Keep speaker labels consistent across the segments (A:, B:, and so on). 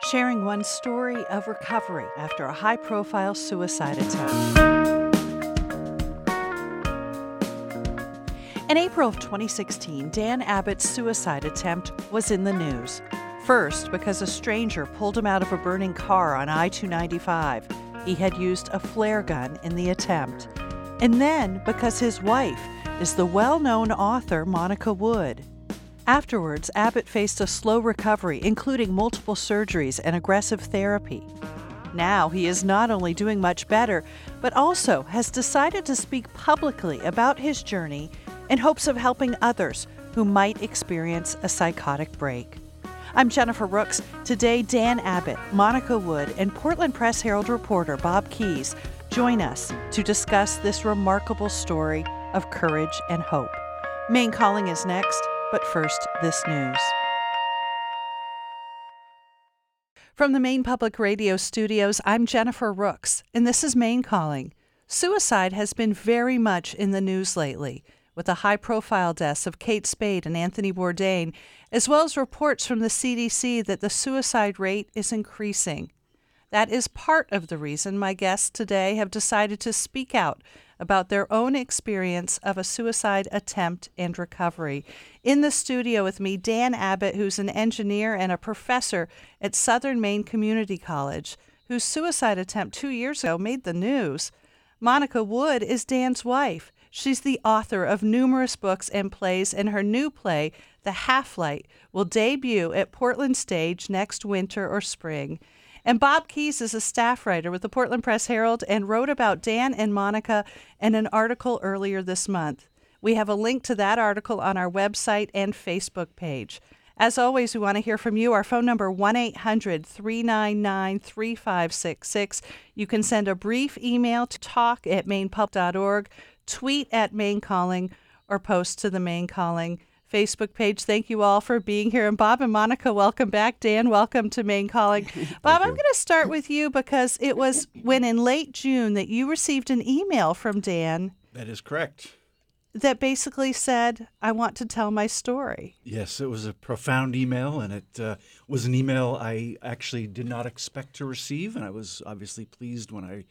A: sharing one story of recovery after a high-profile suicide attempt. In April of 2016, Dan Abbott's suicide attempt was in the news. First, because a stranger pulled him out of a burning car on I-295. He had used a flare gun in the attempt. And then because his wife is the well-known author Monica Wood. Afterwards, Abbott faced a slow recovery, including multiple surgeries and aggressive therapy. Now he is not only doing much better, but also has decided to speak publicly about his journey in hopes of helping others who might experience a psychotic break. I'm Jennifer Rooks. Today, Dan Abbott, Monica Wood, and Portland Press Herald reporter Bob Keys join us to discuss this remarkable story of courage and hope. Maine Calling is next, but first, this news. From the Maine Public Radio studios, I'm Jennifer Rooks, and this is Maine Calling. Suicide has been very much in the news lately, with the high-profile deaths of Kate Spade and Anthony Bourdain, as well as reports from the CDC that the suicide rate is increasing. That is part of the reason my guests today have decided to speak out about their own experience of a suicide attempt and recovery. In the studio with me, Dan Abbott, who's an engineer and a professor at Southern Maine Community College, whose suicide attempt 2 years ago made the news. Monica Wood is Dan's wife. She's the author of numerous books and plays, and her new play, The Half-Light, will debut at Portland Stage next winter or spring. And Bob Keys is a staff writer with the Portland Press Herald and wrote about Dan and Monica in an article earlier this month. We have a link to that article on our website and Facebook page. As always, we want to hear from you. Our phone number, 1-800-399-3566. You can send a brief email to talk@mainepub.org, tweet at Maine Calling, or post to the Maine Calling Facebook page. Thank you all for being here. And Bob and Monica, welcome back. Dan, welcome to Maine Calling. Bob, I'm going to start with you because it was when in late June that you received an email from Dan.
B: That is correct.
A: That basically said, I want to tell my story.
B: Yes, it was a profound email, and it was an email I actually did not expect to receive, and I was obviously pleased when I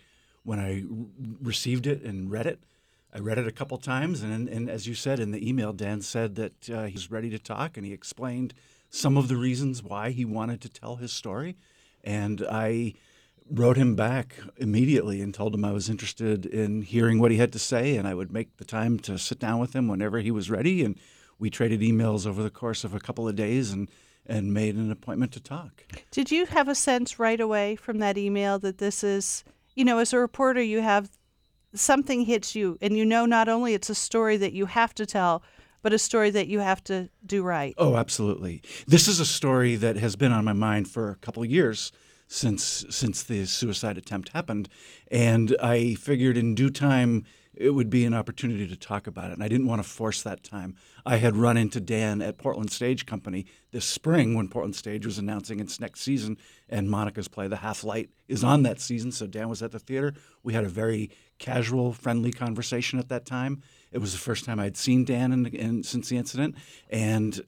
B: received it and read it. I read it a couple times, and as you said in the email, Dan said that he was ready to talk, and he explained some of the reasons why he wanted to tell his story. And I wrote him back immediately and told him I was interested in hearing what he had to say, and I would make the time to sit down with him whenever he was ready. And we traded emails over the course of a couple of days and made an appointment to talk.
A: Did you have a sense right away from that email that this is, as a reporter, you have something hits you, and not only it's a story that you have to tell, but a story that you have to do right?
B: Oh, absolutely. This is a story that has been on my mind for a couple of years since the suicide attempt happened, and I figured in due time it would be an opportunity to talk about it, and I didn't want to force that time. I had run into Dan at Portland Stage Company this spring when Portland Stage was announcing its next season, and Monica's play, The Half-Light, is on that season, so Dan was at the theater. We had a very casual, friendly conversation at that time. It was the first time I'd seen Dan since the incident, and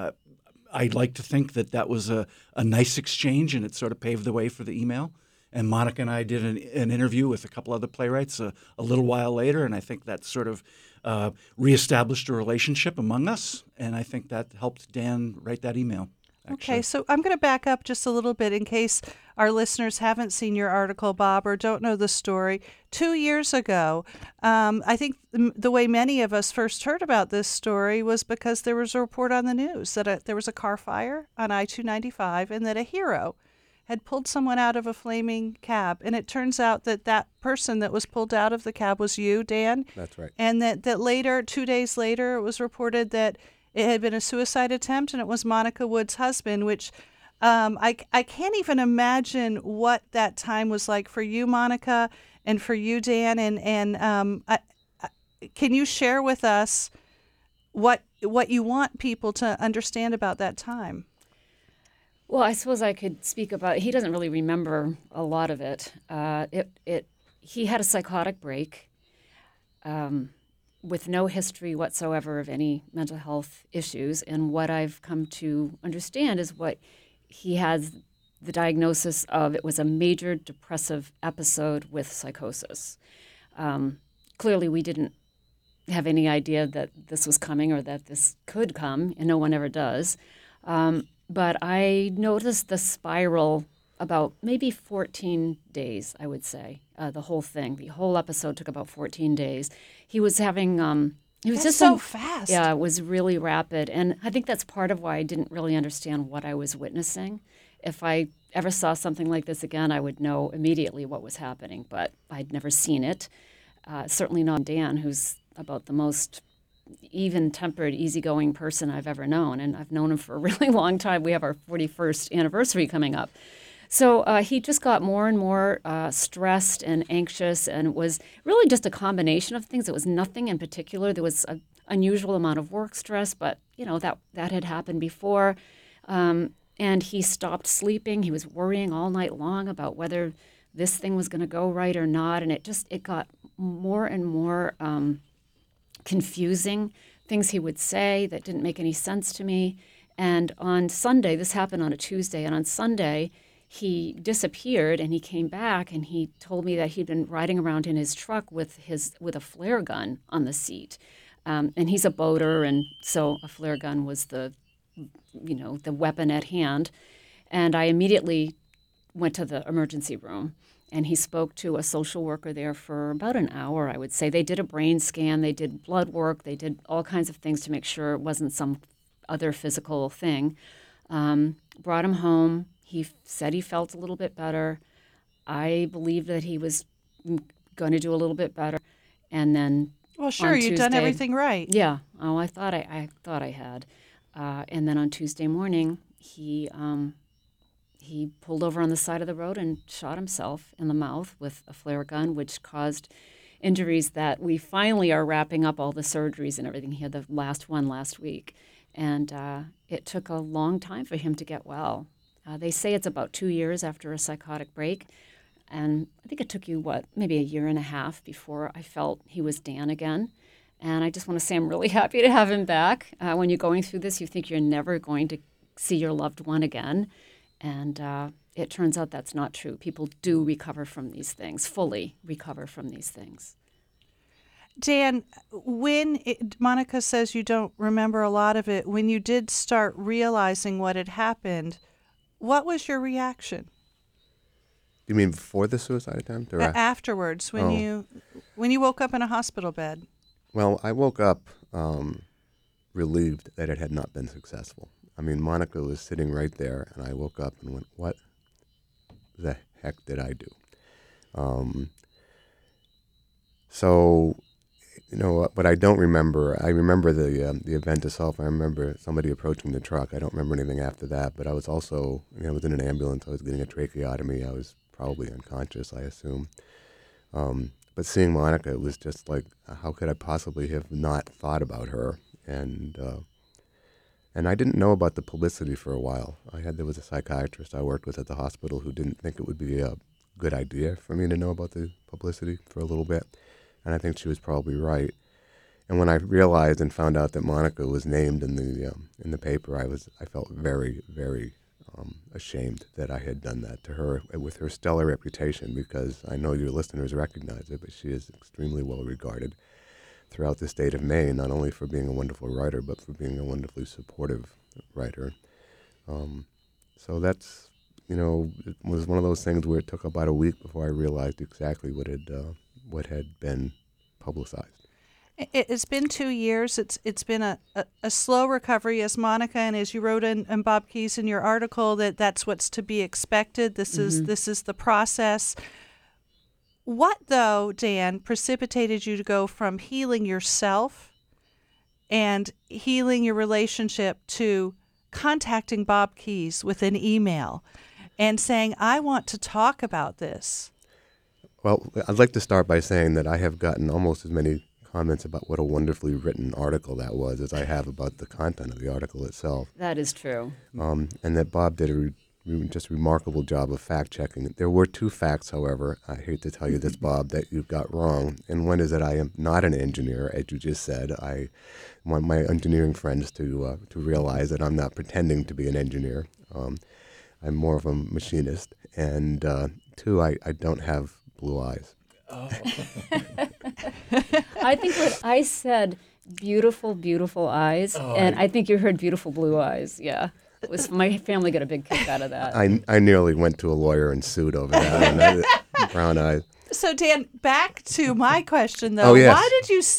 B: I'd like to think that was a nice exchange, and it sort of paved the way for the email. And Monica and I did an interview with a couple other playwrights a little while later, and I think that sort of reestablished a relationship among us, and I think that helped Dan write that email. Actually.
A: Okay, so I'm going to back up just a little bit in case our listeners haven't seen your article, Bob, or don't know the story. 2 years ago, I think the way many of us first heard about this story was because there was a report on the news that there was a car fire on I-295 and that a hero had pulled someone out of a flaming cab. And it turns out that person that was pulled out of the cab was you, Dan.
C: That's right.
A: And that later, 2 days later, it was reported that it had been a suicide attempt, and it was Monica Wood's husband, which I can't even imagine what that time was like for you, Monica, and for you, Dan. And can you share with us what you want people to understand about that time?
D: Well, I suppose I could speak about. He doesn't really remember a lot of it. He had a psychotic break. With no history whatsoever of any mental health issues. And what I've come to understand is what he has the diagnosis of it was a major depressive episode with psychosis. Clearly, we didn't have any idea that this was coming or that this could come, and no one ever does. But I noticed the spiral about maybe 14 days, I would say. The whole episode took about 14 days. He was having, he was
A: That's
D: just
A: so fast.
D: Yeah, it was really rapid. And I think that's part of why I didn't really understand what I was witnessing. If I ever saw something like this again, I would know immediately what was happening, but I'd never seen it. Certainly not Dan, who's about the most even-tempered, easygoing person I've ever known, and I've known him for a really long time. We have our 41st anniversary coming up. So he just got more and more stressed and anxious, and it was really just a combination of things. It was nothing in particular. There was an unusual amount of work stress, but that had happened before. And he stopped sleeping. He was worrying all night long about whether this thing was going to go right or not, and it got more and more confusing, things he would say that didn't make any sense to me. And on Sunday, this happened on a Tuesday, and on Sunday, he disappeared, and he came back, and he told me that he'd been riding around in his truck with a flare gun on the seat. And he's a boater, and so a flare gun was the weapon at hand. And I immediately went to the emergency room, and he spoke to a social worker there for about an hour, I would say. They did a brain scan, they did blood work, they did all kinds of things to make sure it wasn't some other physical thing. Brought him home. He said he felt a little bit better. I believed that he was going to do a little bit better. And then
A: Well, sure,
D: on
A: you've done
D: Tuesday-
A: everything right.
D: Yeah. Oh, I thought I had. And then on Tuesday morning, he pulled over on the side of the road and shot himself in the mouth with a flare gun, which caused injuries that we finally are wrapping up all the surgeries and everything. He had the last one last week. And it took a long time for him to get well. They say it's about 2 years after a psychotic break. And I think it took you, maybe a year and a half before I felt he was Dan again. And I just want to say I'm really happy to have him back. When you're going through this, you think you're never going to see your loved one again. And it turns out that's not true. People do recover from these things, fully recover from these things.
A: Dan, Monica says you don't remember a lot of it, when you did start realizing what had happened, what was your reaction?
C: You mean before the suicide attempt or
A: Afterwards, when you woke up in a hospital bed?
C: Well, I woke up relieved that it had not been successful. I mean, Monica was sitting right there, and I woke up and went, what the heck did I do? But I don't remember. I remember the event itself. I remember somebody approaching the truck. I don't remember anything after that, but I was also, I was in an ambulance. I was getting a tracheotomy. I was probably unconscious, I assume. But seeing Monica, it was just like, how could I possibly have not thought about her? And I didn't know about the publicity for a while. There was a psychiatrist I worked with at the hospital who didn't think it would be a good idea for me to know about the publicity for a little bit. And I think she was probably right. And when I realized and found out that Monica was named in the paper, I felt very, very ashamed that I had done that to her with her stellar reputation, because I know your listeners recognize it, but she is extremely well regarded throughout the state of Maine, not only for being a wonderful writer, but for being a wonderfully supportive writer. So that's, it was one of those things where it took about a week before I realized exactly what had been publicized.
A: It's been 2 years. It's been a slow recovery, as Monica, and as you wrote in Bob Keyes in your article, that's what's to be expected. This is the process. What, though, Dan, precipitated you to go from healing yourself and healing your relationship to contacting Bob Keyes with an email and saying, I want to talk about this?
C: Well, I'd like to start by saying that I have gotten almost as many comments about what a wonderfully written article that was as I have about the content of the article itself.
D: That is true.
C: And that Bob did a just remarkable job of fact-checking. There were two facts, however, I hate to tell you this, Bob, that you've got wrong. And one is that I am not an engineer, as you just said. I want my engineering friends to realize that I'm not pretending to be an engineer. I'm more of a machinist. And two, I don't have blue eyes.
B: Oh.
D: I think what I said, beautiful, beautiful eyes, and I think you heard beautiful blue eyes. Yeah, it was my family got a big kick out of that.
C: I nearly went to a lawyer and sued over that. Brown eyes.
A: So Dan, back to my question though.
C: Oh, yes.
A: Why did you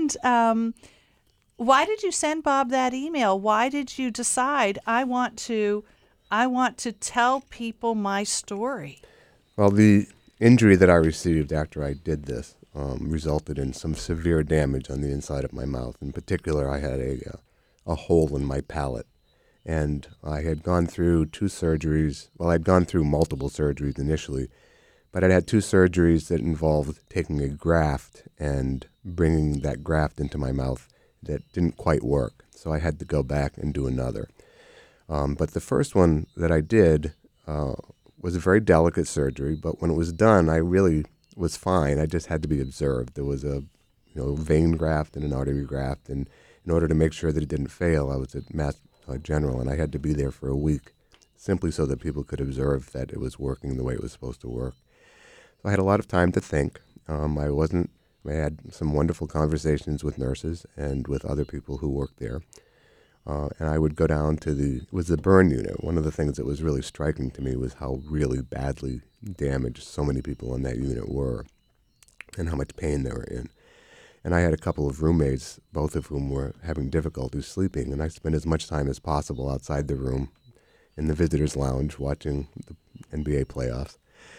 A: send Bob that email? Why did you decide I want to tell people my story?
C: Well, the injury that I received after I did this resulted in some severe damage on the inside of my mouth. In particular, I had a hole in my palate. And I had gone through 2 surgeries. Well, I'd gone through multiple surgeries initially, but I'd had 2 surgeries that involved taking a graft and bringing that graft into my mouth that didn't quite work. So I had to go back and do another. But the first one that I did was a very delicate surgery, but when it was done, I really was fine. I just had to be observed. There was a vein graft and an artery graft, and in order to make sure that it didn't fail, I was at Mass General, and I had to be there for a week simply so that people could observe that it was working the way it was supposed to work. So I had a lot of time to think. I had some wonderful conversations with nurses and with other people who worked there. And I would go down to it was the burn unit. One of the things that was really striking to me was how really badly damaged so many people in that unit were and how much pain they were in. And I had a couple of roommates, both of whom were having difficulty sleeping, and I spent as much time as possible outside the room in the visitors' lounge watching the NBA playoffs.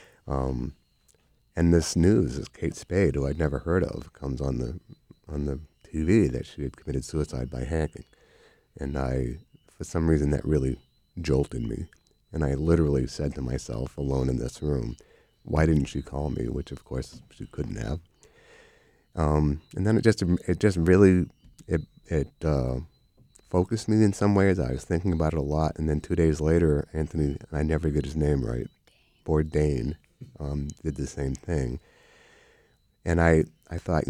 C: And this news, this Kate Spade, who I'd never heard of, comes on the TV that she had committed suicide by hanging. And for some reason, that really jolted me. And I literally said to myself, alone in this room, why didn't she call me? Which, of course, she couldn't have. And then it just really focused me in some ways. I was thinking about it a lot. And then 2 days later, Anthony, I never get his name right, Bourdain, did the same thing. And I thought,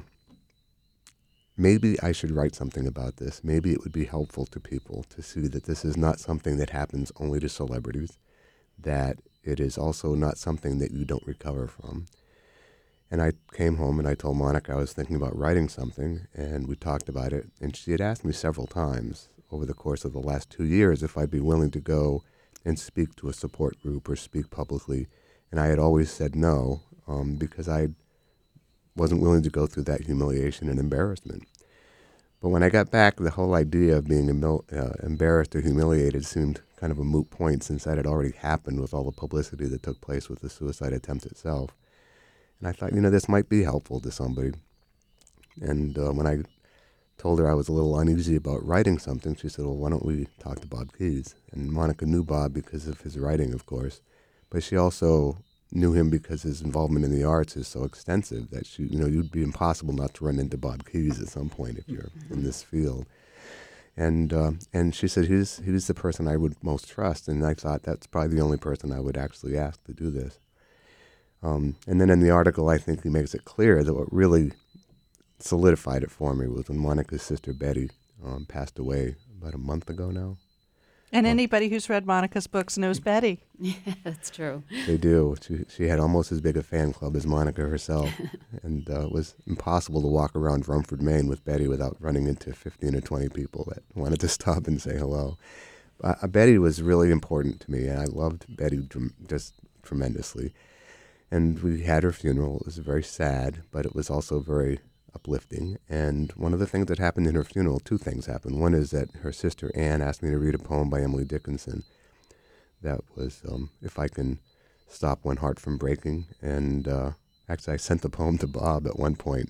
C: maybe I should write something about this. Maybe it would be helpful to people to see that this is not something that happens only to celebrities, that it is also not something that you don't recover from. And I came home and I told Monica I was thinking about writing something, and we talked about it. And she had asked me several times over the course of the last 2 years if I'd be willing to go and speak to a support group or speak publicly. And I had always said no, because I wasn't willing to go through that humiliation and embarrassment. But when I got back, the whole idea of being embarrassed or humiliated seemed kind of a moot point, since that had already happened with all the publicity that took place with the suicide attempt itself. And I thought, this might be helpful to somebody. And when I told her I was a little uneasy about writing something, she said, well, why don't we talk to Bob Keyes? And Monica knew Bob because of his writing, of course. But she also knew him because his involvement in the arts is so extensive that you'd be impossible not to run into Bob Keyes at some point if you're in this field. And she said he's the person I would most trust, and I thought that's probably the only person I would actually ask to do this. And then in the article, I think he makes it clear that what really solidified it for me was when Monica's sister Betty passed away about a month ago now.
A: And anybody who's read Monica's books knows Betty.
D: Yeah, that's true.
C: They do. She had almost as big a fan club as Monica herself. And it was impossible to walk around Rumford, Maine with Betty without running into 15 or 20 people that wanted to stop and say hello. Betty was really important to me, and I loved Betty just tremendously. And we had her funeral. It was very sad, but it was also very uplifting. And one of the things that happened in her funeral, 2 things happened. One is that her sister Anne asked me to read a poem by Emily Dickinson that was If I Can Stop One Heart from Breaking. And actually I sent the poem to Bob at one point.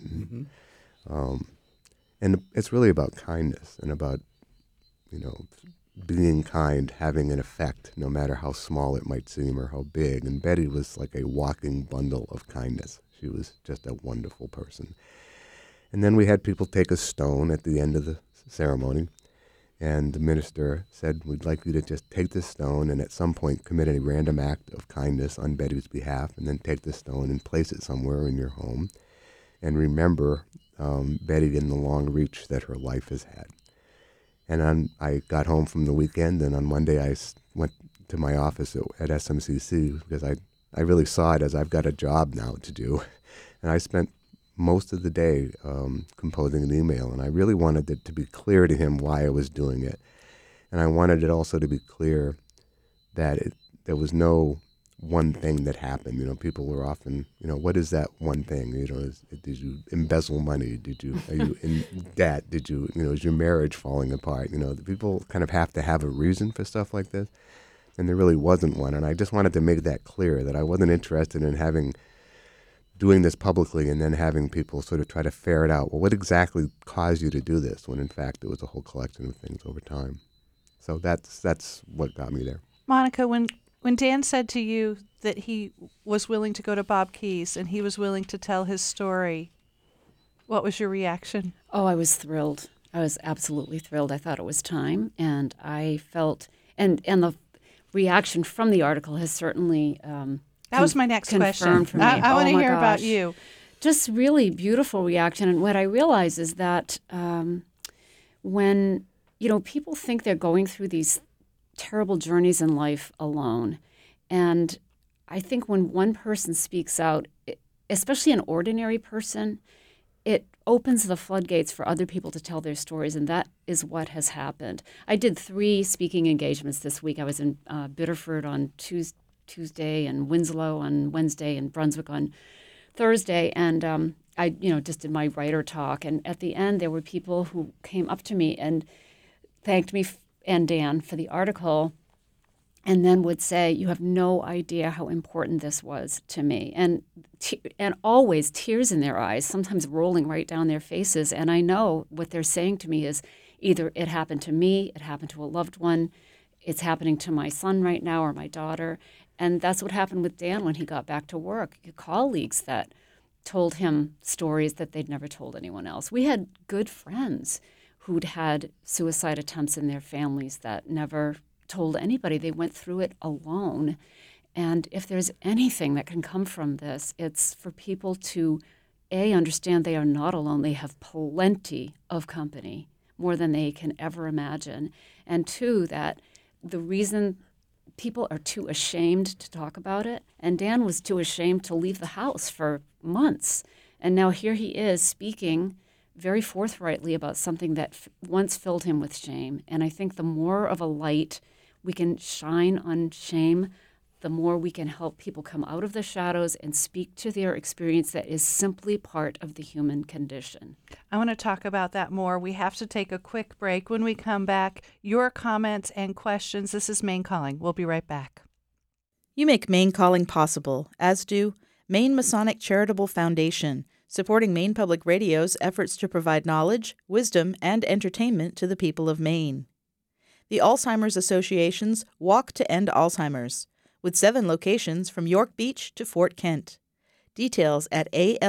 C: And it's really about kindness and about, being kind, having an effect, no matter how small it might seem or how big. And Betty was like a walking bundle of kindness. She was just a wonderful person. And then we had people take a stone at the end of the ceremony, and the minister said, we'd like you to just take this stone and at some point commit a random act of kindness on Betty's behalf, and then take the stone and place it somewhere in your home, and remember Betty in the long reach that her life has had. And I got home from the weekend, and on Monday I went to my office at SMCC because I really saw it as I've got a job now to do. And I spent most of the day composing an email, and I really wanted it to be clear to him why I was doing it. And I wanted it also to be clear that there was no one thing that happened. You know, people were often, what is that one thing? Did you embezzle money? Are you in debt? Is your marriage falling apart? People kind of have to have a reason for stuff like this, and there really wasn't one. And I just wanted to make that clear that I wasn't interested in doing this publicly and then having people sort of try to ferret out, well, what exactly caused you to do this? When in fact it was a whole collection of things over time. So that's what got me there.
A: Monica, when Dan said to you that he was willing to go to Bob Keyes and he was willing to tell his story, what was your reaction?
D: Oh, I was thrilled. I was absolutely thrilled. I thought it was time, and I felt, and the reaction from the article has certainly
A: that was my next question.
D: For me.
A: I want to hear about you.
D: Just really beautiful reaction, and what I realize is that when people think they're going through these terrible journeys in life alone. And I think when one person speaks out, especially an ordinary person, it opens the floodgates for other people to tell their stories, and that is what has happened. I did 3 speaking engagements this week. I was in Biddeford on Tuesday and Winslow on Wednesday and Brunswick on Thursday, and I just did my writer talk. And at the end, there were people who came up to me and thanked me and Dan for the article, and then would say, "You have no idea how important this was to me," and always tears in their eyes, sometimes rolling right down their faces. And I know what they're saying to me is either it happened to me, it happened to a loved one, it's happening to my son right now or my daughter. And that's what happened with Dan when he got back to work. Colleagues that told him stories that they'd never told anyone else. We had good friends who'd had suicide attempts in their families that never told anybody. They went through it alone. And if there's anything that can come from this, it's for people to, A, understand they are not alone. They have plenty of company, more than they can ever imagine. And 2, that the reason people are too ashamed to talk about it, and Dan was too ashamed to leave the house for months. And now here he is speaking very forthrightly about something that once filled him with shame. And I think the more of a light we can shine on shame, the more we can help people come out of the shadows and speak to their experience that is simply part of the human condition.
A: I want to talk about that more. We have to take a quick break. When we come back, your comments and questions. This is Maine Calling. We'll be right back.
E: You make Maine Calling possible, as do Maine Masonic Charitable Foundation, supporting Maine Public Radio's efforts to provide knowledge, wisdom, and entertainment to the people of Maine. The Alzheimer's Association's Walk to End Alzheimer's, with 7 locations from York Beach to Fort Kent. Details at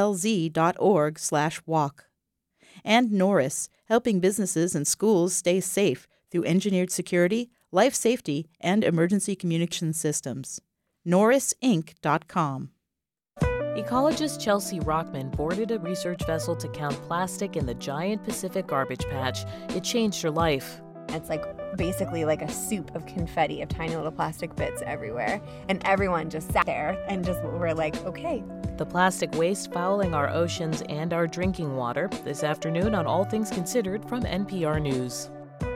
E: alz.org/walk. And Norris, helping businesses and schools stay safe through engineered security, life safety, and emergency communication systems. norrisinc.com.
F: Ecologist Chelsea Rockman boarded a research vessel to count plastic in the giant Pacific garbage patch. It changed her life.
G: It's basically like a soup of confetti of tiny little plastic bits everywhere. And everyone just sat there and just were like, okay.
F: The plastic waste fouling our oceans and our drinking water. This afternoon on All Things Considered from NPR News.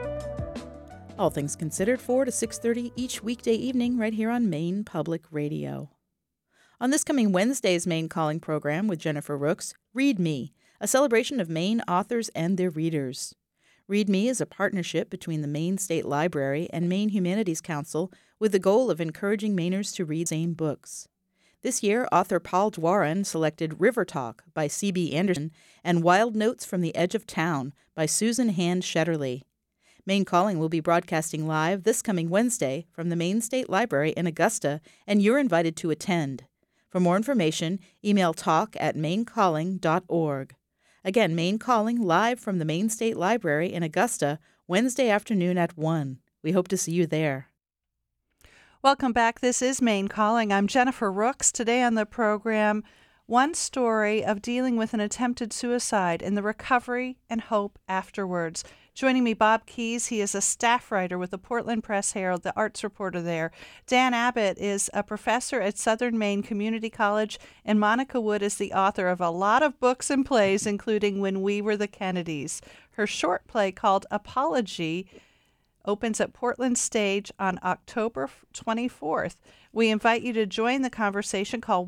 E: All Things Considered, 4 to 6:30 each weekday evening right here on Maine Public Radio. On this coming Wednesday's Maine Calling program with Jennifer Rooks, Read Me, a celebration of Maine authors and their readers. Read Me is a partnership between the Maine State Library and Maine Humanities Council with the goal of encouraging Mainers to read same books. This year, author Paul Dwaran selected River Talk by C.B. Anderson and Wild Notes from the Edge of Town by Susan Hand Shetterly. Maine Calling will be broadcasting live this coming Wednesday from the Maine State Library in Augusta, and you're invited to attend. For more information, email talk@mainecalling.org. Again, Maine Calling live from the Maine State Library in Augusta, Wednesday afternoon at 1. We hope to see you there.
A: Welcome back. This is Maine Calling. I'm Jennifer Rooks. Today on the program, one story of dealing with an attempted suicide and the recovery and hope afterwards. Joining me, Bob Keys. He is a staff writer with the Portland Press-Herald, the arts reporter there. Dan Abbott is a professor at Southern Maine Community College, and Monica Wood is the author of a lot of books and plays, including When We Were the Kennedys. Her short play called Apology opens at Portland Stage on October 24th. We invite you to join the conversation. Call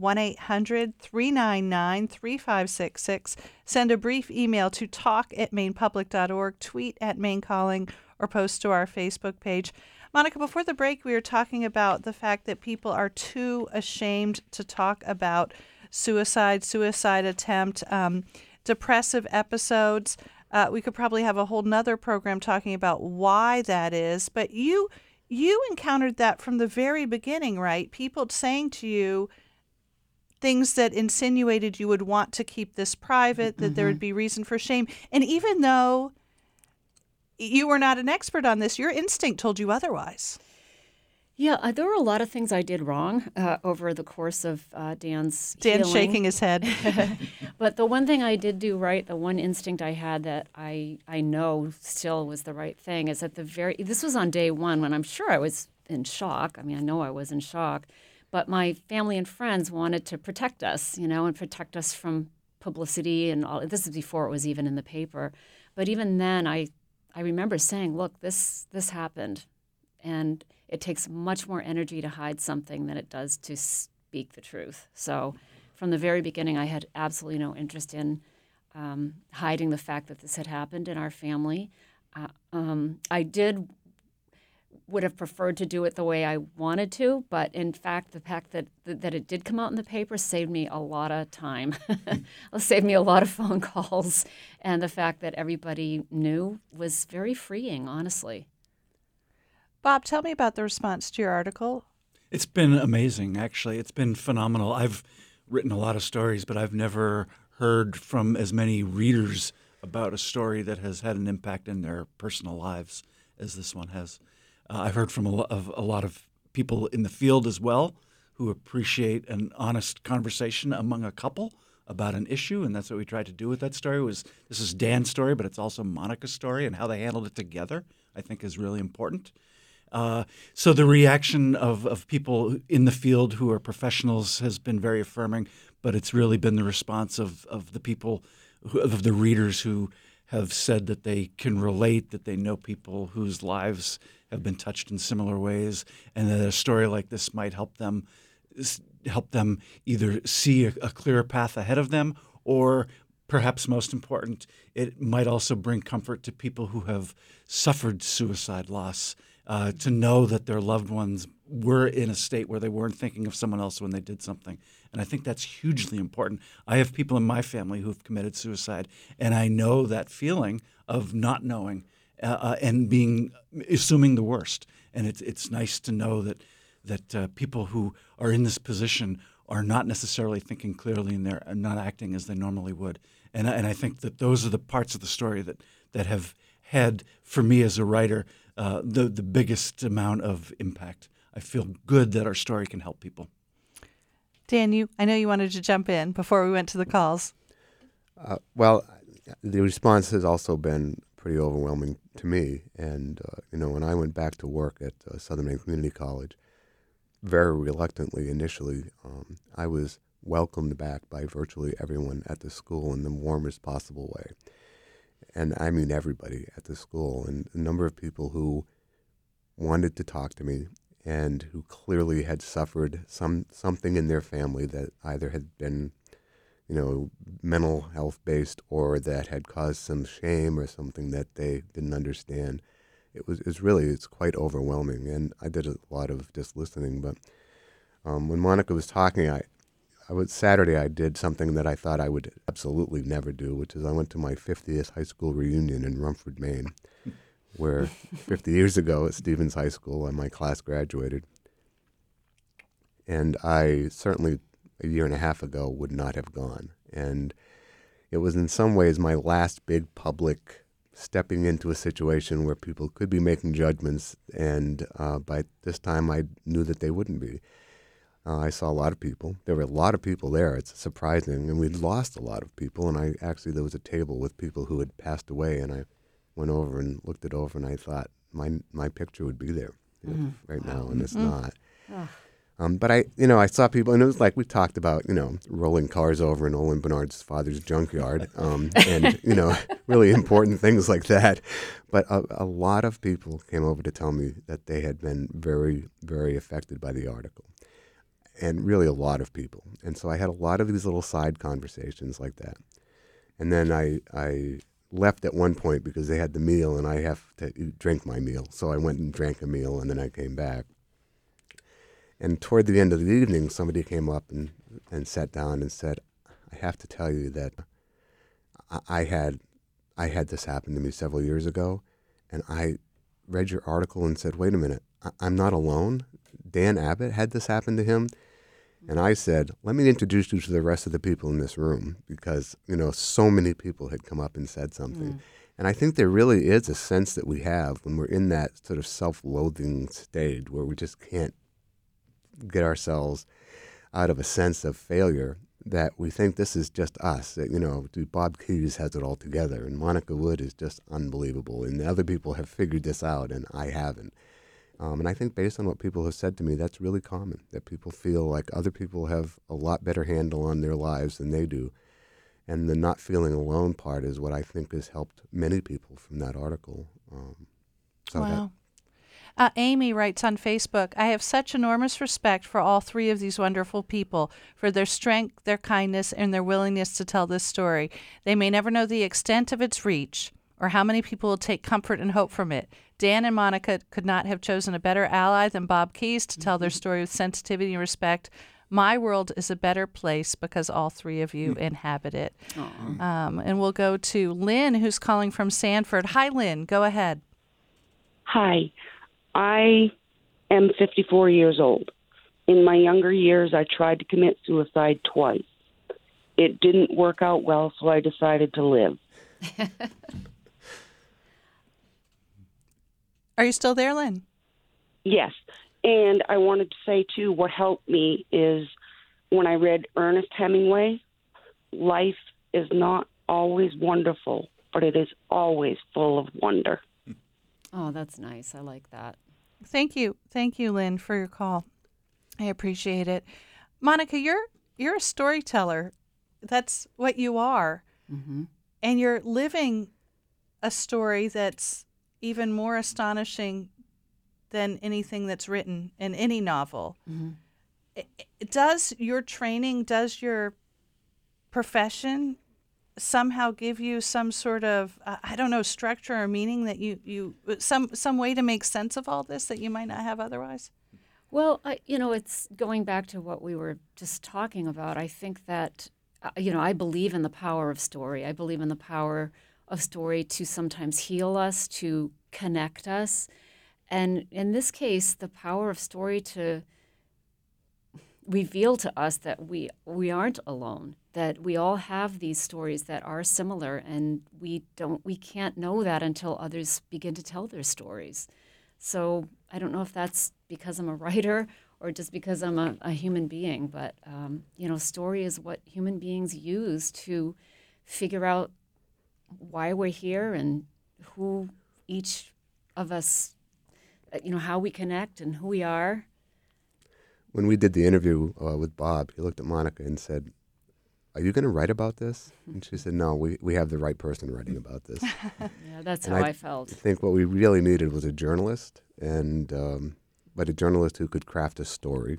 A: 1-800-399-3566. Send a brief email to talk@mainepublic.org, tweet at Maine Calling, or post to our Facebook page. Monica, before the break, we were talking about the fact that people are too ashamed to talk about suicide attempt, depressive episodes. We could probably have a whole nother program talking about why that is. But you encountered that from the very beginning, right? People saying to you things that insinuated you would want to keep this private, that there would be reason for shame. And even though you were not an expert on this, your instinct told you otherwise.
D: Yeah, there were a lot of things I did wrong over the course of Dan's healing.
A: Shaking his head.
D: But the one thing I did do right, the one instinct I had that I know still was the right thing, is at this was on day one when I'm sure I was in shock. I mean, I know I was in shock. But my family and friends wanted to protect us, and protect us from publicity and all. This is before it was even in the paper. But even then, I remember saying, look, this happened. And it takes much more energy to hide something than it does to speak the truth. So from the very beginning, I had absolutely no interest in hiding the fact that this had happened in our family. I would have preferred to do it the way I wanted to, but in fact, the fact that it did come out in the paper saved me a lot of time. It saved me a lot of phone calls, and the fact that everybody knew was very freeing, honestly.
A: Bob, tell me about the response to your article.
B: It's been amazing, actually. It's been phenomenal. I've written a lot of stories, but I've never heard from as many readers about a story that has had an impact in their personal lives as this one has. I've heard from a lot of people in the field as well who appreciate an honest conversation among a couple about an issue, and that's what we tried to do with that story. This is Dan's story, but it's also Monica's story, and how they handled it together, I think, is really important. So the reaction of people in the field who are professionals has been very affirming, but it's really been the response of the people, of the readers who have said that they can relate, that they know people whose lives have been touched in similar ways, and that a story like this might help them either see a clearer path ahead of them, or perhaps most important, it might also bring comfort to people who have suffered suicide loss, to know that their loved ones were in a state where they weren't thinking of someone else when they did something. And I think that's hugely important. I have people in my family who've committed suicide, and I know that feeling of not knowing and assuming the worst. And it's nice to know that people who are in this position are not necessarily thinking clearly, and they're not acting as they normally would. And I think that those are the parts of the story that have had, for me as a writer, the biggest amount of impact. I feel good that our story can help people.
A: Dan, I know you wanted to jump in before we went to the calls.
C: Well, the response has also been pretty overwhelming to me. And, when I went back to work at Southern Maine Community College, very reluctantly initially, I was welcomed back by virtually everyone at the school in the warmest possible way. And I mean everybody at the school, and a number of people who wanted to talk to me and who clearly had suffered something in their family that either had been, mental health based, or that had caused some shame or something that they didn't understand. It's quite overwhelming, and I did a lot of just listening. But when Monica was talking, Saturday I did something that I thought I would absolutely never do, which is I went to my 50th high school reunion in Rumford, Maine, where 50 years ago at Stevens High School my class graduated. And I certainly, a year and a half ago, would not have gone. And it was in some ways my last big public stepping into a situation where people could be making judgments, and by this time I knew that they wouldn't be. I saw a lot of people. There were a lot of people there. It's surprising. And we'd lost a lot of people. And there was a table with people who had passed away. And I went over and looked it over, and I thought my picture would be there right now, and it's not. But I saw people, and it was like we talked about, rolling cars over in Olin Bernard's father's junkyard, and, really important things like that. But a lot of people came over to tell me that they had been very, very affected by the article, and really a lot of people. And so I had a lot of these little side conversations like that. And then I left at one point because they had the meal, and I have to drink my meal. So I went and drank a meal, and then I came back. And toward the end of the evening, somebody came up and sat down and said, I have to tell you that I had this happen to me several years ago, and I read your article and said, wait a minute, I'm not alone. Dan Abbott had this happen to him. And I said, let me introduce you to the rest of the people in this room, because, so many people had come up and said something. And I think there really is a sense that we have when we're in that sort of self-loathing stage where we just can't get ourselves out of a sense of failure, that we think this is just us, that, Bob Keyes has it all together, and Monica Wood is just unbelievable, and the other people have figured this out, and I haven't. And I think based on what people have said to me, that's really common, that people feel like other people have a lot better handle on their lives than they do. And the not feeling alone part is what I think has helped many people from that article.
A: Wow. Amy writes on Facebook, I have such enormous respect for all three of these wonderful people, for their strength, their kindness, and their willingness to tell this story. They may never know the extent of its reach or how many people will take comfort and hope from it. Dan and Monica could not have chosen a better ally than Bob Keyes to tell their story with sensitivity and respect. My world is a better place because all three of you inhabit it. And we'll go to Lynn, who's calling from Sanford. Hi, Lynn. Go ahead.
H: Hi. I am 54 years old. In my younger years, I tried to commit suicide twice. It didn't work out well, so I decided to live.
A: Are you still there, Lynn?
H: Yes. And I wanted to say, too, what helped me is when I read Ernest Hemingway, life is not always wonderful, but it is always full of wonder.
D: Oh, that's nice. I like that.
A: Thank you. Thank you, Lynn, for your call. I appreciate it. Monica, you're a storyteller. That's what you are.
D: Mm-hmm.
A: And you're living a story that's even more astonishing than anything that's written in any novel.
D: Mm-hmm.
A: Does your training, does your profession somehow give you some sort of structure or meaning that you some way to make sense of all this that you might not have otherwise?
D: Well, it's going back to what we were just talking about. I think that I believe in the power of story. I believe in the power of story to sometimes heal us, to connect us, and in this case, the power of story to reveal to us that we aren't alone, that we all have these stories that are similar, and we can't know that until others begin to tell their stories. So I don't know if that's because I'm a writer or just because I'm a human being, but story is what human beings use to figure out why we're here and who each of us, how we connect and who we are.
C: When we did the interview with Bob, he looked at Monica and said, are you going to write about this? And she said, no, we have the right person writing about this.
D: Yeah, that's
C: and
D: how I felt.
C: I think what we really needed was a journalist, but a journalist who could craft a story.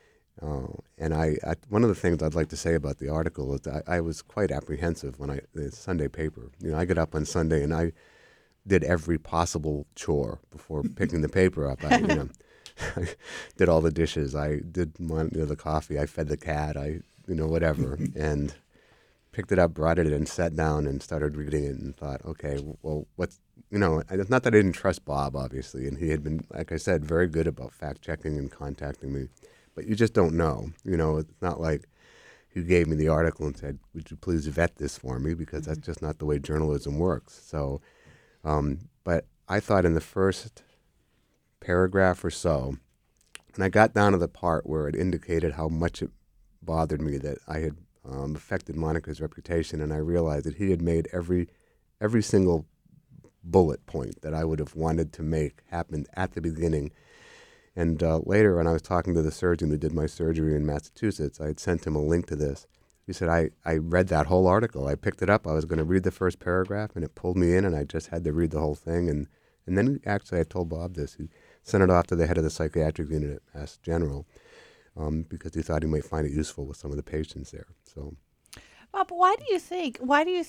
C: And one of the things I'd like to say about the article is that I was quite apprehensive when the Sunday paper. I get up on Sunday and I did every possible chore before picking the paper up. I did all the dishes. I did the coffee. I fed the cat. Whatever, and picked it up, brought it in, sat down, and started reading it, and thought, okay, well, what's, it's not that I didn't trust Bob, obviously, and he had been, like I said, very good about fact-checking and contacting me, but you just don't know. It's not like he gave me the article and said, would you please vet this for me, because that's just not the way journalism works. So, but I thought in the first paragraph or so, And I got down to the part where it indicated how much it bothered me that I had affected Monica's reputation, and I realized that he had made every single bullet point that I would have wanted to make happen at the beginning. And later, when I was talking to the surgeon who did my surgery in Massachusetts, I had sent him a link to this. He said, I read that whole article. I picked it up. I was going to read the first paragraph, and it pulled me in, and I just had to read the whole thing. And then actually I told Bob this. He sent it off to the head of the psychiatric unit at Mass General because he thought he might find it useful with some of the patients there. So,
A: Bob, why do you think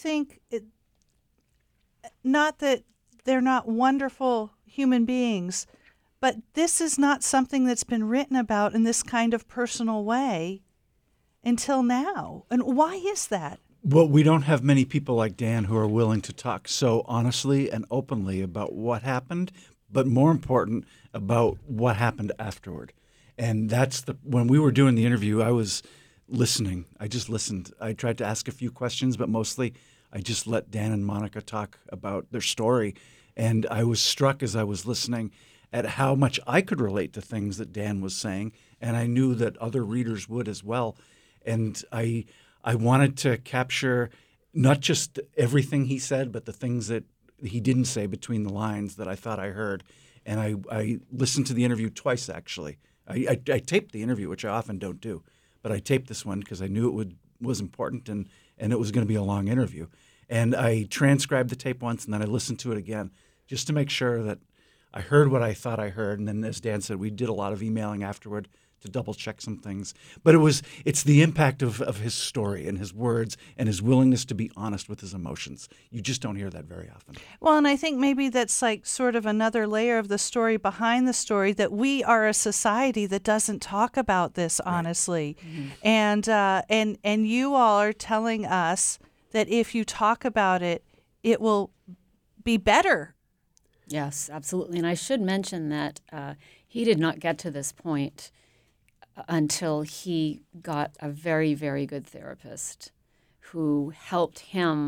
A: not that they're not wonderful human beings, but this is not something that's been written about in this kind of personal way until now? And why is that?
B: Well, we don't have many people like Dan who are willing to talk so honestly and openly about what happened, but more important, about what happened afterward. And when we were doing the interview, I was listening. I just listened. I tried to ask a few questions, but mostly I just let Dan and Monica talk about their story. And I was struck as I was listening at how much I could relate to things that Dan was saying, and I knew that other readers would as well. And I wanted to capture not just everything he said, but the things that he didn't say between the lines that I thought I heard. And I listened to the interview twice, actually. I taped the interview, which I often don't do, but I taped this one because I knew it was important and it was going to be a long interview. And I transcribed the tape once, and then I listened to it again just to make sure that I heard what I thought I heard. And then, as Dan said, we did a lot of emailing afterward to double check some things. But it's the impact of his story and his words and his willingness to be honest with his emotions. You just don't hear that very often.
A: Well, and I think maybe that's like sort of another layer of the story behind the story, that we are a society that doesn't talk about this honestly. Right. Mm-hmm. And you all are telling us that if you talk about it, it will be better.
D: Yes, absolutely. And I should mention that he did not get to this point until he got a very, very good therapist who helped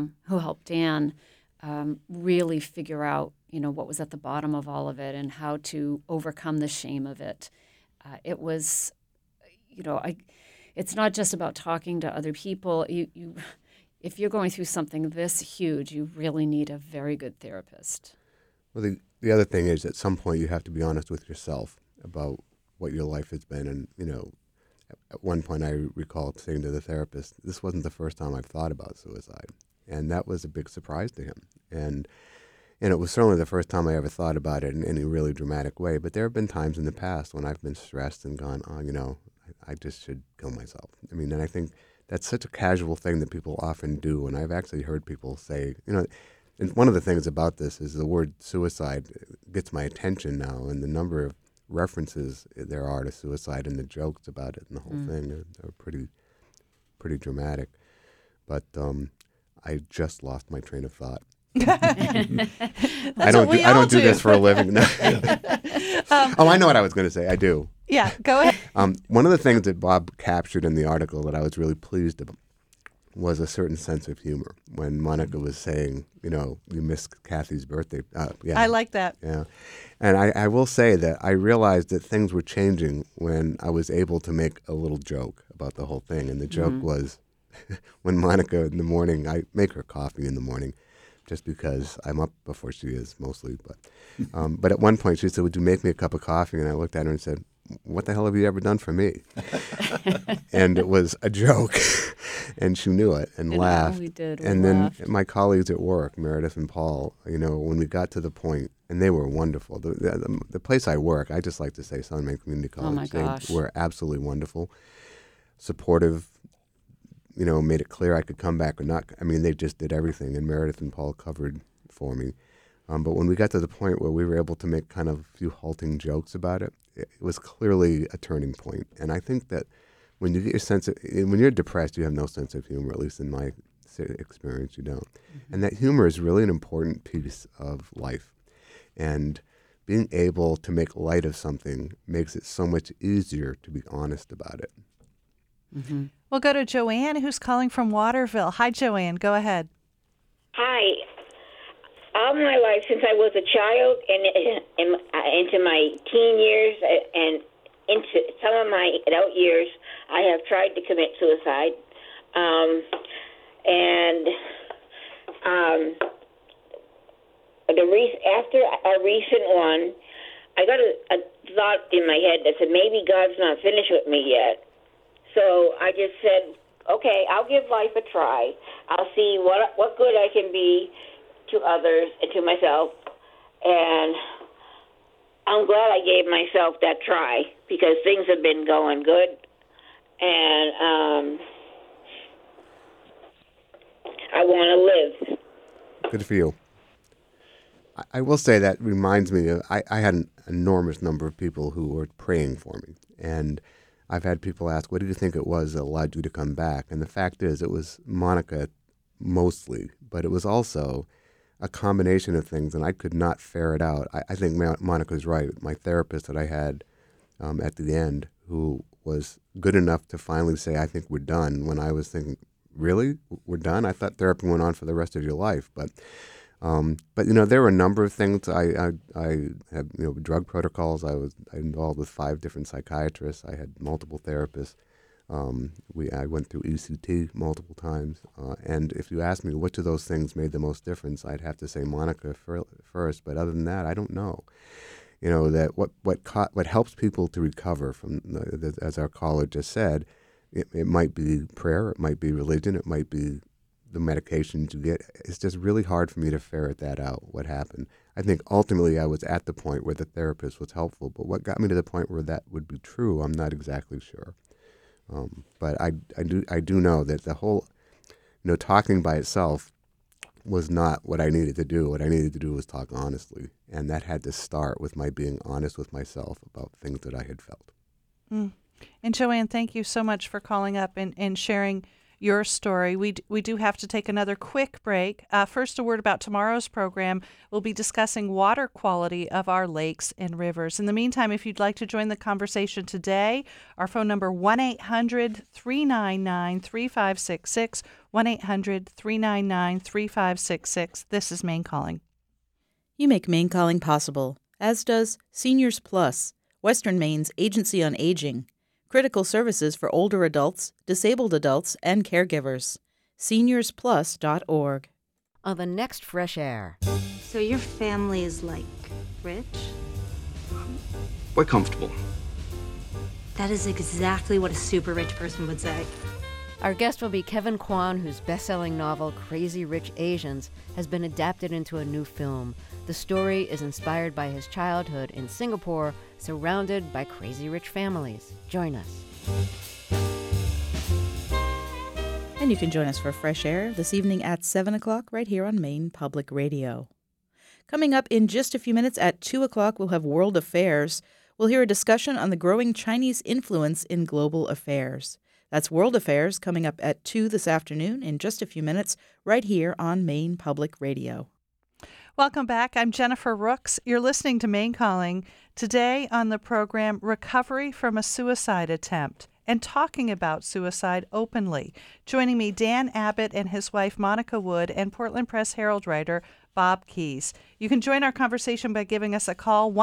D: Dan really figure out, what was at the bottom of all of it and how to overcome the shame of it. It was, it's not just about talking to other people. If you're going through something this huge, you really need a very good therapist.
C: Well, the other thing is, at some point you have to be honest with yourself about what your life has been. And, at one point I recall saying to the therapist, this wasn't the first time I've thought about suicide. And that was a big surprise to him. And it was certainly the first time I ever thought about it in any really dramatic way. But there have been times in the past when I've been stressed and gone, I just should kill myself. I mean, and I think that's such a casual thing that people often do. And I've actually heard people say, and one of the things about this is the word suicide gets my attention now, and the number of references there are to suicide and the jokes about it and the whole thing are pretty dramatic. But I just lost my train of thought. I don't do this for a living. I know what I was going to say. I do.
A: Yeah, go ahead.
C: One of the things that Bob captured in the article that I was really pleased about was a certain sense of humor when Monica was saying, you missed Kathy's birthday.
A: I like that.
C: Yeah. And I will say that I realized that things were changing when I was able to make a little joke about the whole thing. And the joke was when Monica in the morning, I make her coffee in the morning just because I'm up before she is mostly. But at one point she said, would you make me a cup of coffee? And I looked at her and said, what the hell have you ever done for me? And it was a joke. And she knew it and laughed.
D: We did.
C: And then my colleagues at work, Meredith and Paul, when we got to the point, and they were wonderful. The place I work, I just like to say Southern Maine Community College.
D: Oh my gosh.
C: They were absolutely wonderful, supportive, made it clear I could come back or not. I mean, they just did everything, and Meredith and Paul covered for me. But when we got to the point where we were able to make kind of a few halting jokes about it, it was clearly a turning point. And I think that when you get when you're depressed, you have no sense of humor, at least in my experience, you don't. Mm-hmm. And that humor is really an important piece of life. And being able to make light of something makes it so much easier to be honest about it.
A: Mm-hmm. We'll go to Joanne, who's calling from Waterville. Hi, Joanne. Go ahead.
I: Hi. All my life, since I was a child and into my teen years and into some of my adult years, I have tried to commit suicide. After a recent one, I got a thought in my head that said, maybe God's not finished with me yet. So I just said, okay, I'll give life a try. I'll see what good I can be to others and to myself. And I'm glad I gave myself that try because things have been going good. And I want to live.
C: Good for you. I will say that reminds me of, I had an enormous number of people who were praying for me. And I've had people ask, what do you think it was that allowed you to come back? And the fact is, it was Monica mostly, but it was also a combination of things, and I could not ferret out. I think Monica's right. My therapist that I had at the end, who was good enough to finally say, I think we're done, when I was thinking, really? We're done? I thought therapy went on for the rest of your life. But there were a number of things. I had drug protocols. I was involved with 5 different psychiatrists. I had multiple therapists. I went through ECT multiple times. And if you ask me which of those things made the most difference, I'd have to say Monica first. But other than that, I don't know. That what helps people to recover from, as our caller just said, it might be prayer, it might be religion, it might be the medications you get. It's just really hard for me to ferret that out, what happened. I think ultimately I was at the point where the therapist was helpful, but what got me to the point where that would be true, I'm not exactly sure. But I do know that the whole, talking by itself was not what I needed to do. What I needed to do was talk honestly, and that had to start with my being honest with myself about things that I had felt.
A: Mm. And Joanne, thank you so much for calling up and sharing your story. We do have to take another quick break. First, a word about tomorrow's program. We'll be discussing water quality of our lakes and rivers. In the meantime, if you'd like to join the conversation today, our phone number 1-800-399-3566, 1-800-399-3566. This is Maine Calling.
E: You make Maine Calling possible, as does Seniors Plus, Western Maine's Agency on Aging. Critical services for older adults, disabled adults, and caregivers. SeniorsPlus.org.
J: On the next Fresh Air.
K: So your family is, rich?
L: We're comfortable.
K: That is exactly what a super rich person would say.
J: Our guest will be Kevin Kwan, whose best-selling novel, Crazy Rich Asians, has been adapted into a new film. The story is inspired by his childhood in Singapore, surrounded by crazy rich families. Join us.
E: And you can join us for Fresh Air this evening at 7 o'clock right here on Maine Public Radio. Coming up in just a few minutes at 2 o'clock, we'll have World Affairs. We'll hear a discussion on the growing Chinese influence in global affairs. That's World Affairs coming up at 2 this afternoon in just a few minutes right here on Maine Public Radio.
A: Welcome back. I'm Jennifer Rooks. You're listening to Maine Calling. Today on the program, recovery from a suicide attempt and talking about suicide openly. Joining me, Dan Abbott and his wife, Monica Wood, and Portland Press Herald writer, Bob Keys. You can join our conversation by giving us a call,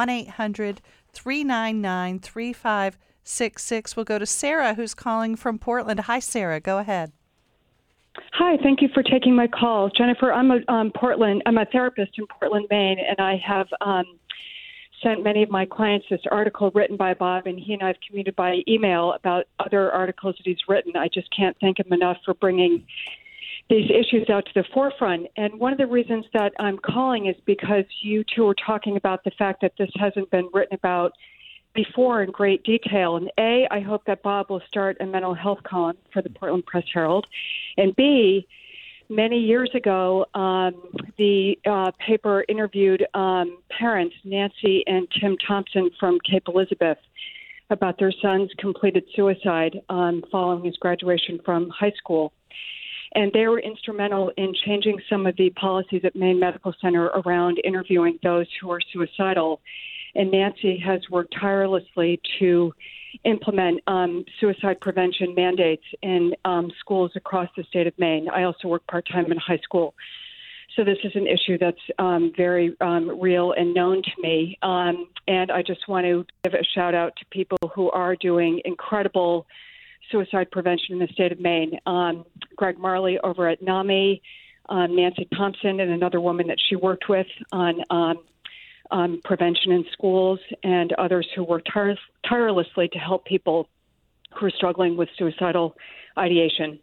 A: 1-800-399-3566. We'll go to Sarah, who's calling from Portland. Hi, Sarah. Go ahead.
M: Hi, thank you for taking my call. Jennifer, I'm a therapist in Portland, Maine, and I have sent many of my clients this article written by Bob, and he and I have communicated by email about other articles that he's written. I just can't thank him enough for bringing these issues out to the forefront. And one of the reasons that I'm calling is because you two are talking about the fact that this hasn't been written about before in great detail. And A, I hope that Bob will start a mental health column for the Portland Press Herald. And B, many years ago, the paper interviewed parents, Nancy and Tim Thompson from Cape Elizabeth, about their son's completed suicide following his graduation from high school. And they were instrumental in changing some of the policies at Maine Medical Center around interviewing those who are suicidal. And Nancy has worked tirelessly to implement suicide prevention mandates in schools across the state of Maine. I also work part-time in high school. So this is an issue that's very real and known to me. And I just want to give a shout out to people who are doing incredible suicide prevention in the state of Maine. Greg Marley over at NAMI, Nancy Thompson, and another woman that she worked with on prevention in schools, and others who work tirelessly to help people who are struggling with suicidal ideation.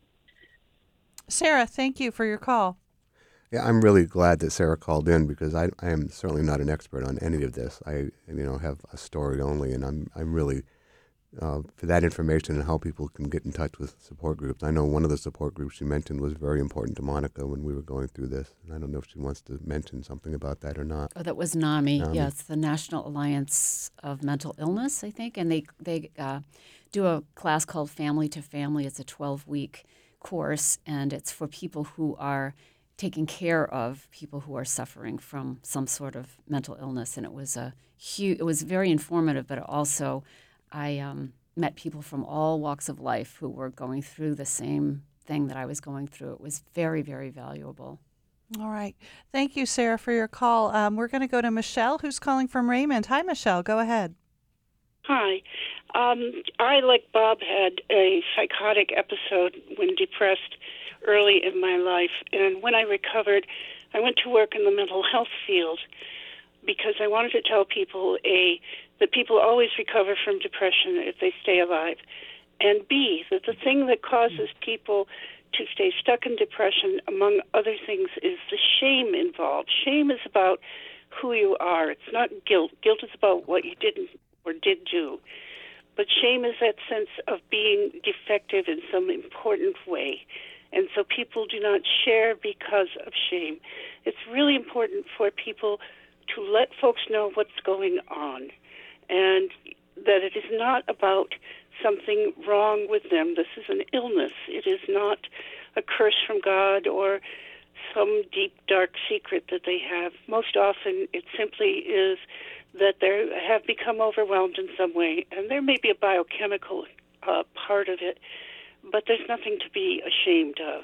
A: Sarah, thank you for your call.
C: Yeah, I'm really glad that Sarah called in, because I am certainly not an expert on any of this. I have a story only, and I'm really for that information and how people can get in touch with support groups. I know one of the support groups you mentioned was very important to Monica when we were going through this. And I don't know if she wants to mention something about that or not.
D: Oh, that was NAMI. Yeah, it's the National Alliance of Mental Illness, I think. And they do a class called Family to Family. It's a 12-week course, and it's for people who are taking care of people who are suffering from some sort of mental illness. And it was it was very informative, but also I met people from all walks of life who were going through the same thing that I was going through. It was very, very valuable.
A: All right. Thank you, Sarah, for your call. We're going to go to Michelle, who's calling from Raymond. Hi, Michelle. Go ahead.
N: Hi. I, like Bob, had a psychotic episode when depressed early in my life. And when I recovered, I went to work in the mental health field because I wanted to tell people, A, that people always recover from depression if they stay alive, and B, that the thing that causes people to stay stuck in depression, among other things, is the shame involved. Shame is about who you are. It's not guilt. Guilt is about what you didn't or did do. But shame is that sense of being defective in some important way. And so people do not share because of shame. It's really important for people to let folks know what's going on, and that it is not about something wrong with them. This is an illness. It is not a curse from God or some deep, dark secret that they have. Most often it simply is that they have become overwhelmed in some way, and there may be a biochemical part of it, but there's nothing to be ashamed of.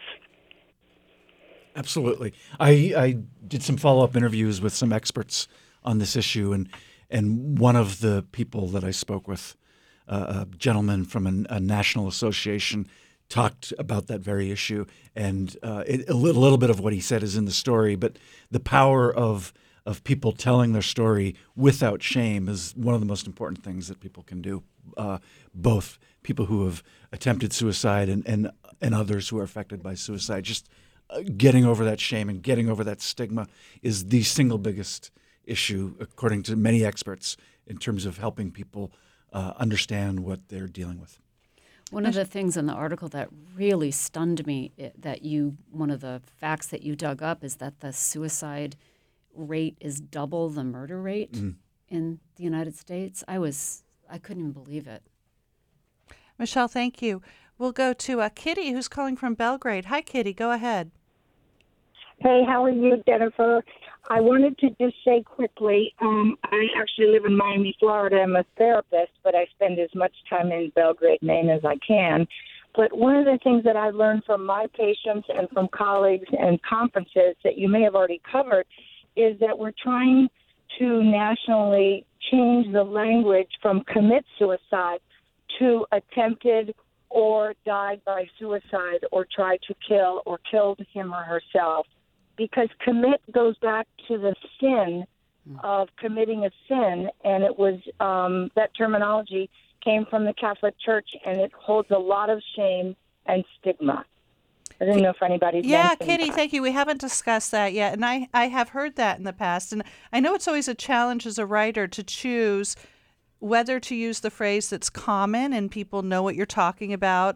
B: Absolutely. I did some follow-up interviews with some experts on this issue, and one of the people that I spoke with, a gentleman from a national association, talked about that very issue. And a little bit of what he said is in the story, but the power of people telling their story without shame is one of the most important things that people can do, both people who have attempted suicide and others who are affected by suicide. Just getting over that shame and getting over that stigma is the single biggest issue, according to many experts, in terms of helping people understand what they're dealing with.
D: One of the things in the article that really stunned me, one of the facts that you dug up, is that the suicide rate is double the murder rate in the United States. I couldn't even believe it.
A: Michelle, thank you. We'll go to Kitty, who's calling from Belgrade. Hi, Kitty. Go ahead.
O: Hey, how are you, Jennifer? I wanted to just say quickly, I actually live in Miami, Florida. I'm a therapist, but I spend as much time in Belgrade, Maine as I can. But one of the things that I've learned from my patients and from colleagues and conferences that you may have already covered is that we're trying to nationally change the language from commit suicide to attempted or died by suicide or tried to kill or killed him or herself. Because commit goes back to the sin of committing a sin, and it was that terminology came from the Catholic Church, and it holds a lot of shame and stigma. I don't know if anybody's mentioned
A: Kitty,
O: that.
A: thank you. We haven't discussed that yet, and I have heard that in the past. And I know it's always a challenge as a writer to choose whether to use the phrase that's common and people know what you're talking about,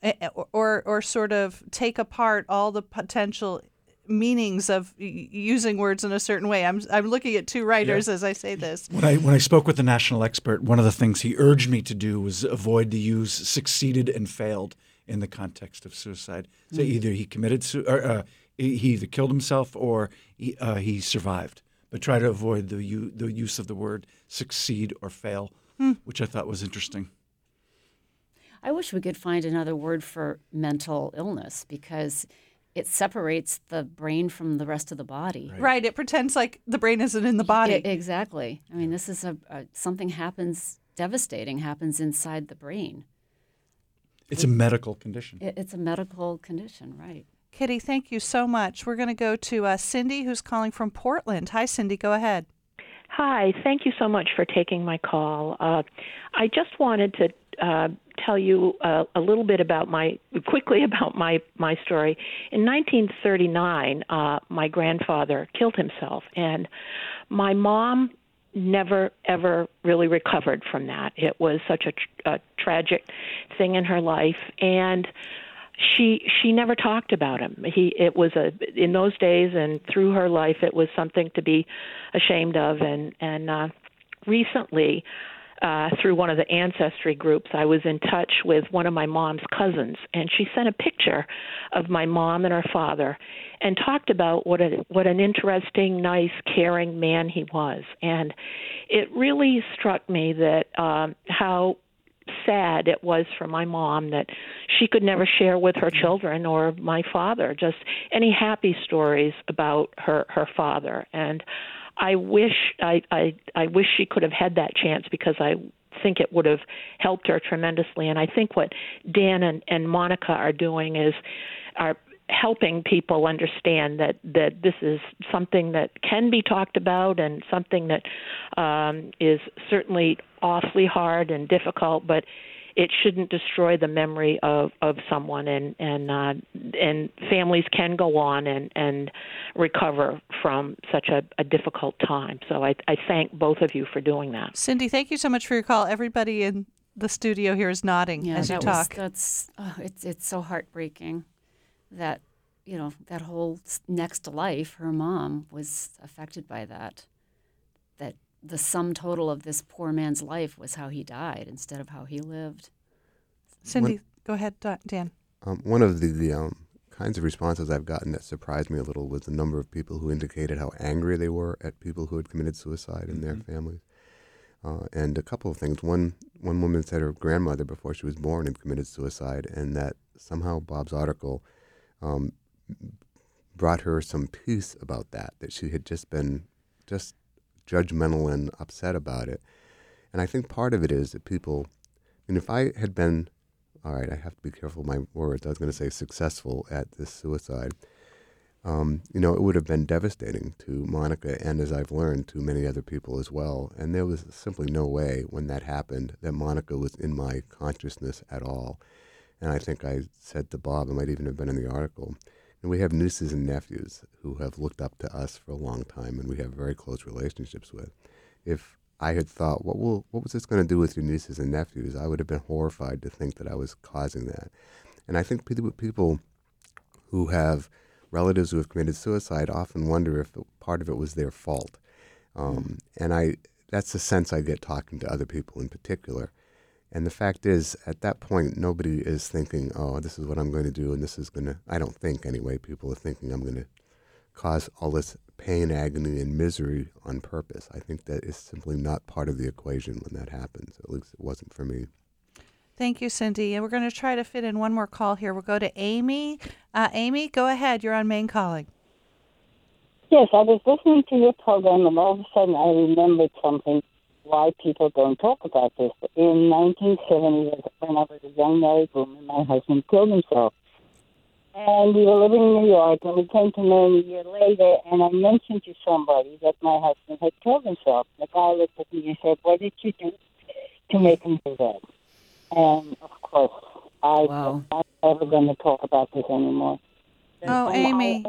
A: or sort of take apart all the potential meanings of using words in a certain way. I'm looking at two writers as I say this.
B: When I spoke with the national expert, one of the things he urged me to do was avoid the use succeeded and failed in the context of suicide. So either he committed he either killed himself or he survived. But try to avoid the use of the word succeed or fail, which I thought was interesting.
D: I wish we could find another word for mental illness, because it separates the brain from the rest of the body.
A: Right. It pretends like the brain isn't in the body.
D: Exactly. I mean, this is something devastating happens inside the brain.
B: It's a medical condition.
D: It's a medical condition, right.
A: Kitty, thank you so much. We're going to go to Cindy, who's calling from Portland. Hi, Cindy. Go ahead.
P: Hi. Thank you so much for taking my call. I just wanted to tell you a little bit quickly about my story. In 1939, my grandfather killed himself, and my mom never, ever really recovered from that. It was such a tragic thing in her life, and she never talked about him. It was in those days and through her life, it was something to be ashamed of. And recently, through one of the ancestry groups, I was in touch with one of my mom's cousins, and she sent a picture of my mom and her father and talked about what an interesting, nice, caring man he was. And it really struck me that how sad it was for my mom that she could never share with her children or my father just any happy stories about her father. And I wish she could have had that chance, because I think it would have helped her tremendously. And I think what Dan and Monica are doing are helping people understand that this is something that can be talked about and something that is certainly awfully hard and difficult, but it shouldn't destroy the memory of someone, and families can go on and recover from such a difficult time. So I thank both of you for doing that.
A: Cindy, thank you so much for your call. Everybody in the studio here is nodding as you talk.
D: It's so heartbreaking that, that whole next life, her mom was affected by that the sum total of this poor man's life was how he died instead of how he lived.
A: Cindy, go ahead, Dan.
C: One of the kinds of responses I've gotten that surprised me a little was the number of people who indicated how angry they were at people who had committed suicide in their families. And a couple of things. One woman said her grandmother, before she was born, had committed suicide, and that somehow Bob's article brought her some peace about that she had just been judgmental and upset about it. And I think part of it is that people, and if I had been, all right, I have to be careful with my words, I was going to say successful at this suicide, it would have been devastating to Monica and, as I've learned, to many other people as well. And there was simply no way when that happened that Monica was in my consciousness at all. And I think I said to Bob, it might even have been in the article, and we have nieces and nephews who have looked up to us for a long time and we have very close relationships with. If I had thought, what was this going to do with your nieces and nephews, I would have been horrified to think that I was causing that. And I think people who have relatives who have committed suicide often wonder if part of it was their fault. And that's the sense I get talking to other people in particular. And the fact is, at that point, nobody is thinking, oh, this is what I'm going to do, and this is going to, I don't think anyway, people are thinking I'm going to cause all this pain, agony, and misery on purpose. I think that is simply not part of the equation when that happens. At least it wasn't for me.
A: Thank you, Cindy. And we're going to try to fit in one more call here. We'll go to Amy. Amy, go ahead. You're on Main Calling.
O: Yes, I was listening to your program, and all of a sudden I remembered something. Why people don't talk about this. In 1970, when I was a young married woman, my husband killed himself. And we were living in New York, and we came to know him a year later, and I mentioned to somebody that my husband had killed himself. The guy looked at me and said, what did you do to make him do that? And, of course, I'm not ever going to talk about this anymore.
A: Oh, and Amy.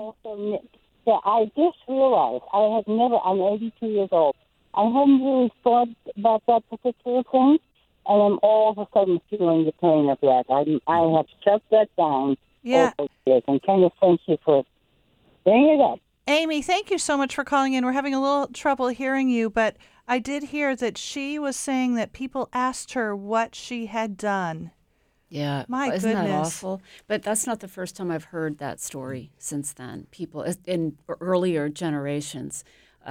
O: I just realized I'm 82 years old. I hadn't really thought about that particular thing, and I'm all of a sudden feeling the pain of that. I have shut that down.
A: Yeah.
O: And kind of thank you for bringing it up.
A: Amy, thank you so much for calling in. We're having a little trouble hearing you, but I did hear that she was saying that people asked her what she had done.
D: Yeah.
A: My
D: Isn't
A: goodness.
D: that awful? But that's not the first time I've heard that story since then. People in earlier generations,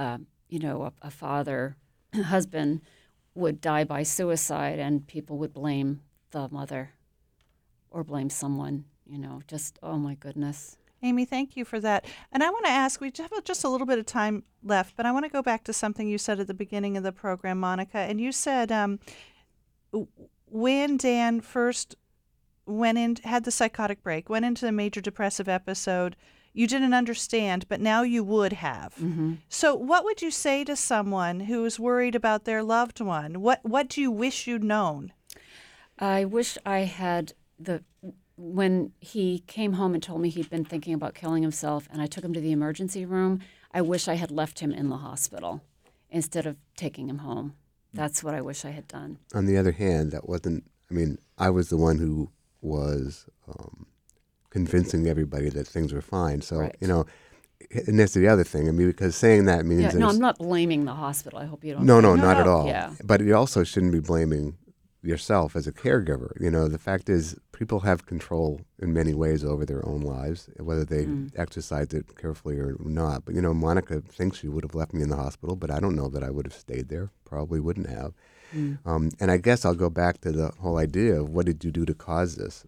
D: a father, husband would die by suicide and people would blame the mother or blame someone, just, oh my goodness.
A: Amy, thank you for that. And I want to ask, we have just a little bit of time left, but I want to go back to something you said at the beginning of the program, Monica. And you said when Dan first had the psychotic break, went into the major depressive episode, you didn't understand, but now you would have.
D: Mm-hmm.
A: So what would you say to someone who is worried about their loved one? What do you wish you'd known?
D: I wish I had when he came home and told me he'd been thinking about killing himself and I took him to the emergency room, I wish I had left him in the hospital instead of taking him home. That's what I wish I had done.
C: On the other hand, I was the one who was convincing everybody that things were fine. So,
D: right.
C: And that's the other thing. Because saying that means...
D: I'm not blaming the hospital. I hope you don't...
C: No, not at all.
D: Yeah.
C: But you also shouldn't be blaming yourself as a caregiver. The fact is people have control in many ways over their own lives, whether they exercise it carefully or not. But, Monica thinks she would have left me in the hospital, but I don't know that I would have stayed there. Probably wouldn't have. And I guess I'll go back to the whole idea of what did you do to cause this?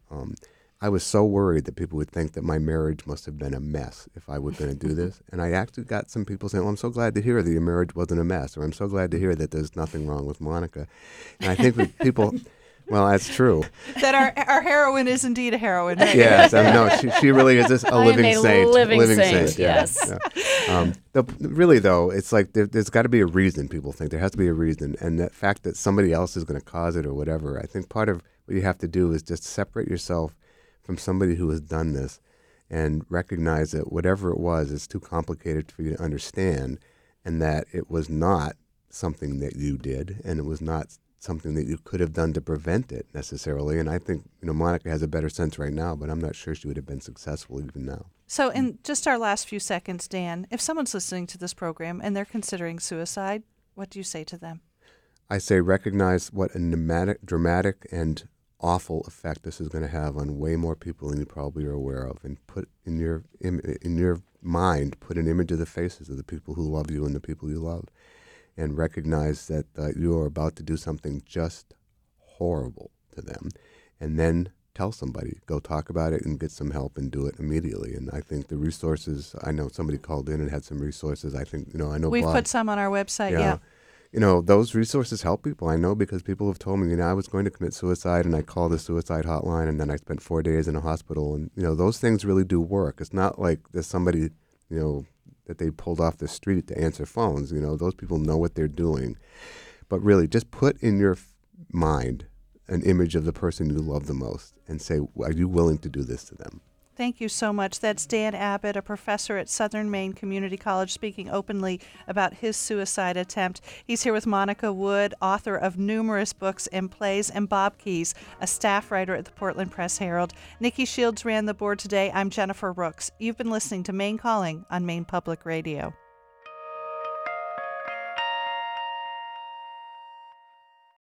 C: I was so worried that people would think that my marriage must have been a mess if I were going to do this. And I actually got some people saying, well, I'm so glad to hear that your marriage wasn't a mess, or I'm so glad to hear that there's nothing wrong with Monica. And I think that people, well, that's true.
A: That our heroine is indeed a heroine. Right?
C: Yes, no, she really is just a living saint.
D: Living saint, yes.
C: Yeah. Really, though, it's like there's got to be a reason, people think. There has to be a reason. And the fact that somebody else is going to cause it or whatever, I think part of what you have to do is just separate yourself from somebody who has done this and recognize that whatever it was, it's too complicated for you to understand, and that it was not something that you did, and it was not something that you could have done to prevent it necessarily. And I think, Monica has a better sense right now, but I'm not sure she would have been successful even now.
A: So in just our last few seconds, Dan, if someone's listening to this program and they're considering suicide, what do you say to them?
C: I say recognize what a dramatic and awful effect this is going to have on way more people than you probably are aware of, and put in your mind, put an image of the faces of the people who love you and the people you love, and recognize that you are about to do something just horrible to them, and then tell somebody, go talk about it and get some help and do it immediately. And I think the resources, I know somebody called in and had some resources. I think, I know
A: we've
C: Bob,
A: put some on our website, yeah.
C: Those resources help people. I know because people have told me, I was going to commit suicide and I called the suicide hotline and then I spent 4 days in a hospital. And, those things really do work. It's not like there's somebody, that they pulled off the street to answer phones. Those people know what they're doing. But really, just put in your mind an image of the person you love the most and say, are you willing to do this to them?
A: Thank you so much. That's Dan Abbott, a professor at Southern Maine Community College, speaking openly about his suicide attempt. He's here with Monica Wood, author of numerous books and plays, and Bob Keys, a staff writer at the Portland Press-Herald. Nikki Shields ran the board today. I'm Jennifer Rooks. You've been listening to Maine Calling on Maine Public Radio.